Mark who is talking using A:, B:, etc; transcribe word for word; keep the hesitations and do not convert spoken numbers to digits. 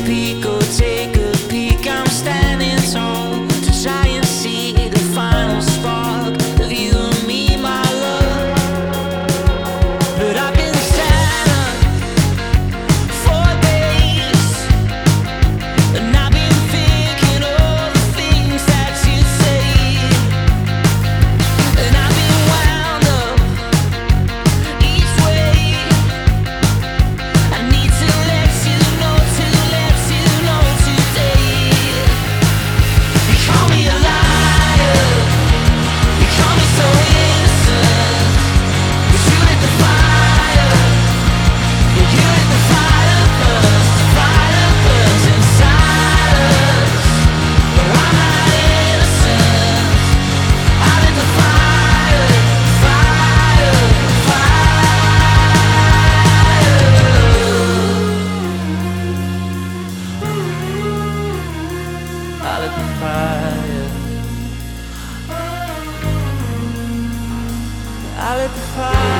A: peek, oh take a peek. I'm standing tall to try and see the final spark of you and me, my love. But I've been silent for days, and I've been thinking all the things that you say, and I've been wound up each way. I need to let you know, to let you know today. You call me a liar, you call me so innocent, but you lit the fire, yeah, you lit the fire first, the fire burns inside us. But I'm not innocent, I lit the fire, fire, fire. I lit the fire, I lit the fire.